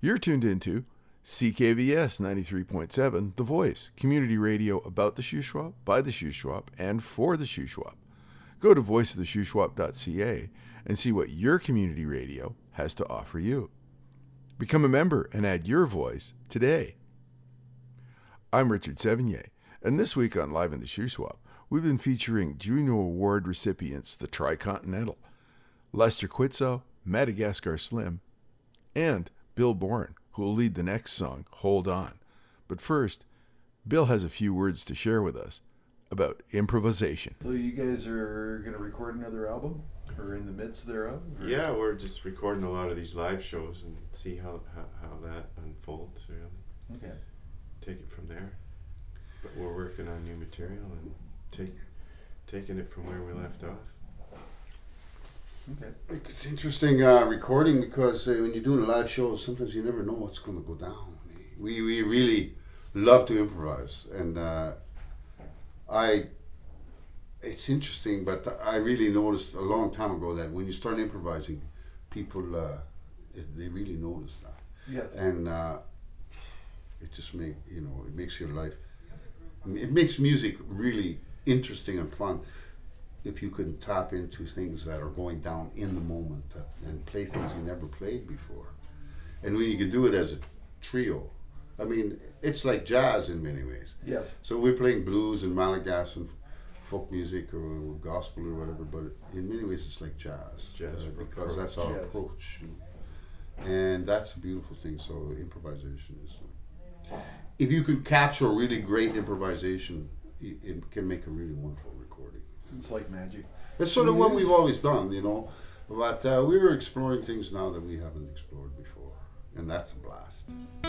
You're tuned into CKVS 93.7, The Voice, community radio about the Shuswap, by the Shuswap, and for the Shuswap. Go to voiceoftheshuswap.ca and see what your community radio has to offer you. Become a member and add your voice today. I'm Richard Sevigny, and this week on Live in the Shuswap, we've been featuring Juno Award recipients, the Tricontinental, Lester Quitzow, Madagascar Slim, and Bill Bourne, who will lead the next song, Hold On. But first, Bill has a few words to share with us about improvisation. So you guys are going to record another album? Or in the midst thereof? Or? Yeah, we're just recording a lot of these live shows and see how that unfolds, really. Okay. Take it from there. But we're working on new material and taking it from where we left off. Okay. It's interesting recording because when you're doing a live show, sometimes you never know what's going to go down. We really love to improvise, and it's interesting, but I really noticed a long time ago that when you start improvising, people they really notice that. Yes. And it just it makes your life. It makes music really interesting and fun. If you can tap into things that are going down in the moment and play things you never played before. And when you can do it as a trio, I mean, it's like jazz in many ways. Yes. So we're playing blues and Malagasy and folk music or gospel or whatever, but in many ways it's like jazz. Because that's our approach. And that's a beautiful thing, so improvisation is... If you can capture really great improvisation, it can make a really wonderful recording. It's like magic. That's sort of what we've always done, but we're exploring things now that we haven't explored before, and that's a blast.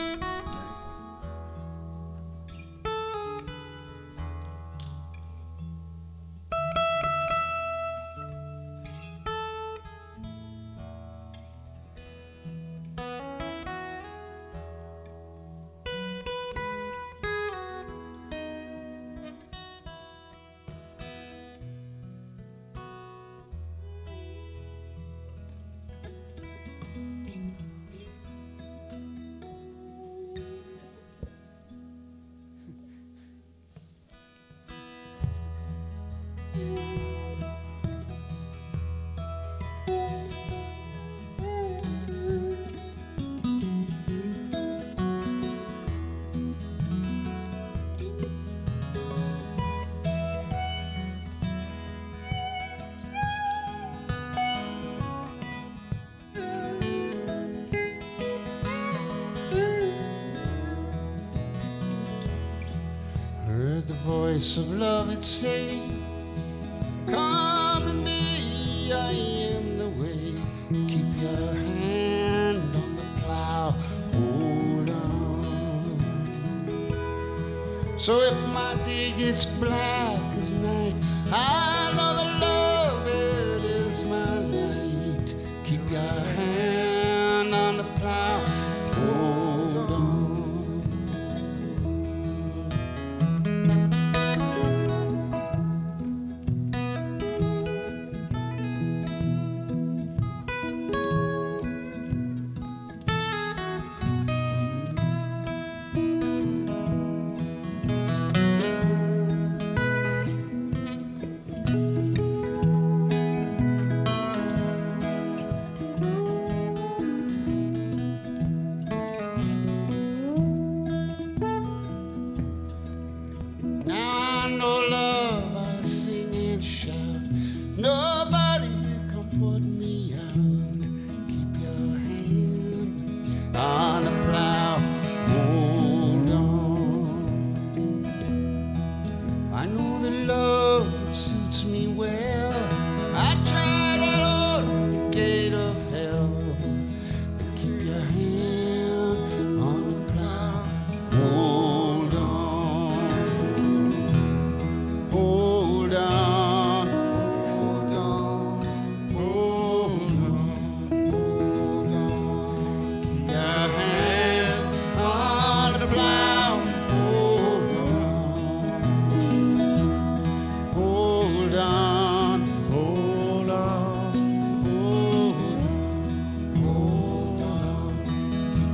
Voice of love, it say, come to me, I am the way. Keep your hand on the plow, hold on. So if my day gets black as night, I know that love, it is my light. Keep your hand on the plow, hold on.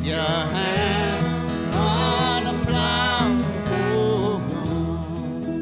your hands on the plow. Hold on.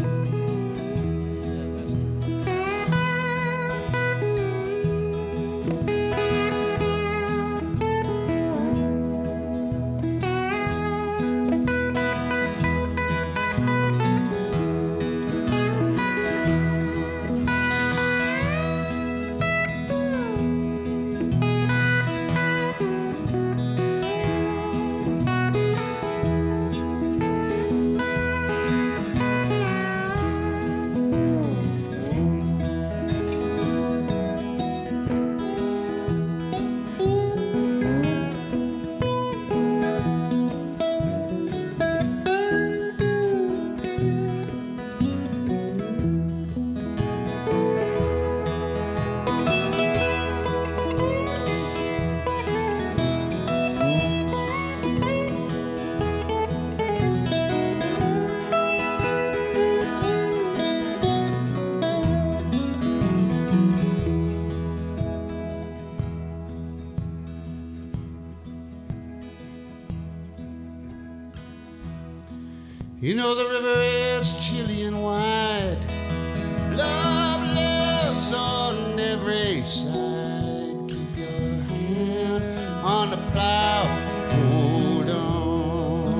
You know the river is chilly and wide. Love lives on every side. Keep your hand on the plow. Hold on.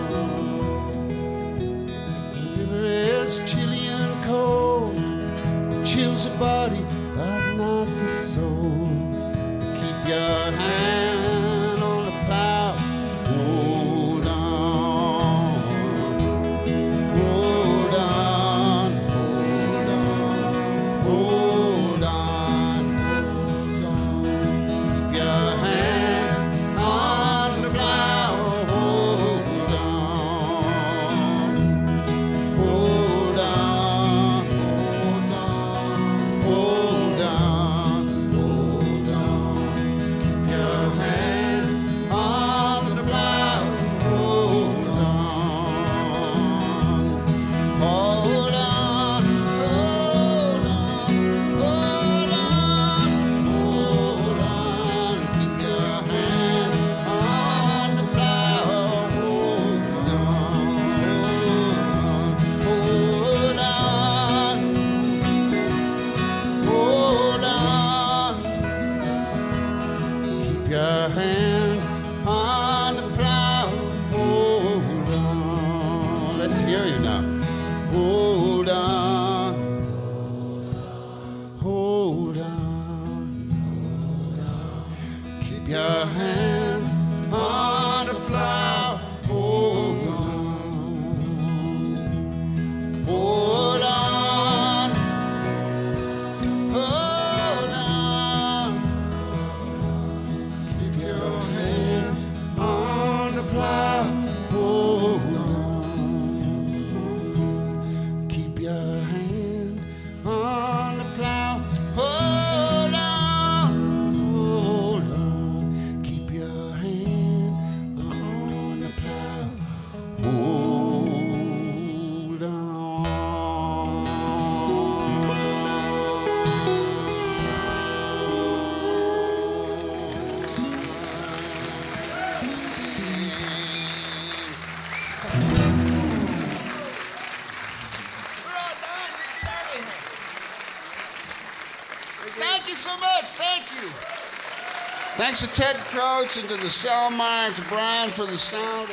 The river is chilly and cold. Chills the body, but not the soul. Keep your hand on the plow. Hold on. Hold on. Hold on. Hold on. Hold on. Keep your hand on the plow. Hold on. Hold on. Hold on. Hold on. Hold on. Keep your hands on the plow. Hold on. Hold on. Hold on. Hold on. Hold on. Keep your hands on the plow. Hold on. Hold on. Hold on. Keep your hand on the plow. Hold on. Let's hear you now. Hold on. Hold on. Hold on. Keep your hands on the plow. Hold on. Hold on. Hold on. Keep your hands on the plow. Hold on. Keep your hand on the plow. Hold on. Hold on. Keep your hand on the plow. Hold Thank you so much. Thank you. Thanks to Ted Crouch and to the Selmar and to Brian for the sound.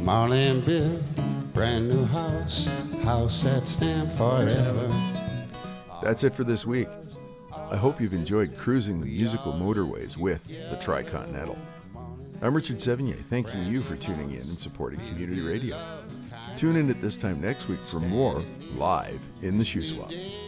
Marley and Bill, brand new house, house that stand forever. That's it for this week. I hope you've enjoyed cruising the musical motorways with the Tricontinental. I'm Richard Sevigny, thanking you for tuning in and supporting community radio. Tune in at this time next week for more Live in the Shuswap.